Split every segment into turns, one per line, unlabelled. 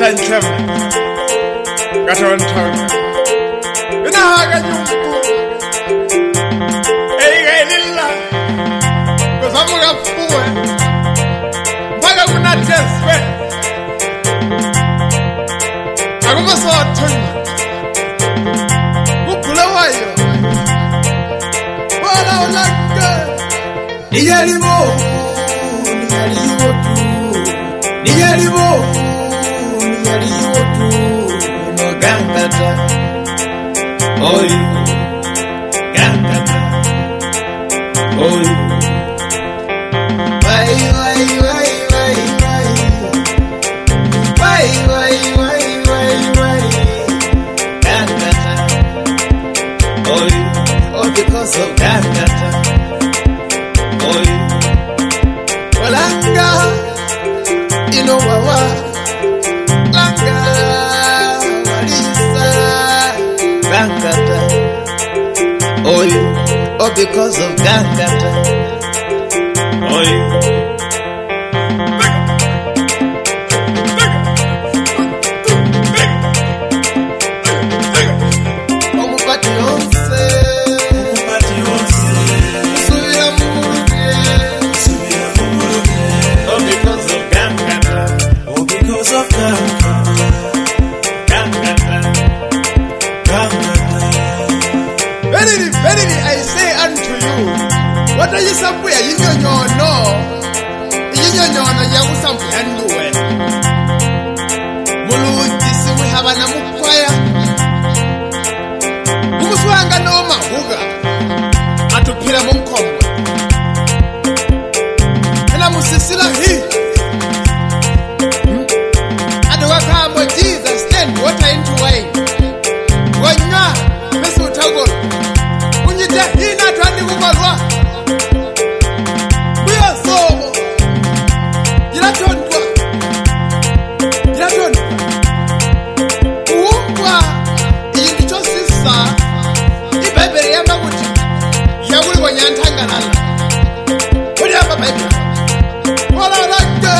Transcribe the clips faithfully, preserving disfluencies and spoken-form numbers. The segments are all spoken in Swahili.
Lanchem got on tongue. You know how I got you. Hey, hey, Lilla. Because I'm going to fool. Paga will not just sweat. I'm going to saw a tongue. Who pull away? Well, I would like that. Niyarimo, niyarimo tu, niyarimo, niyarimo tu, no gangata, oi, gangata, oi, wai wai wai wai wai, wai wai wai wai wai, gangata, oi, all because of gangata. Langa, you know wawa. Langa, walisa. Gangata, oi, all because of Gangata, oi. Verily, I say unto you, what are you somewhere? You know, no, no. You know, no, no, you have something and do it. Mulutis, we have an amukwaya. Muswanga no mahuga. Atu pila munkomwe. And I'm Sicila he. And what come with Jesus, then water into wine. When you are, Miss Utago. Ina twandi kumalwa Buya sobo Jiratondwa Jiratondwa Uwumbwa Iyindi chosisa Ibebere yamba kuti Yaguli wanyantangalala Kuli yamba bebere Wala lake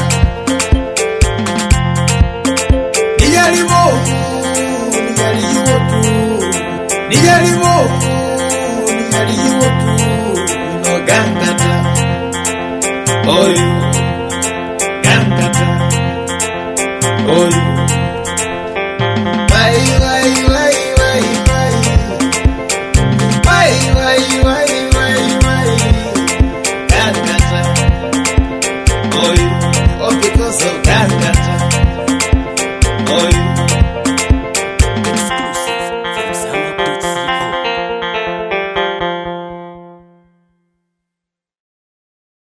Niyarimo Niyarimo tu Niyarimo no Gangata, oi, Gangata, oi.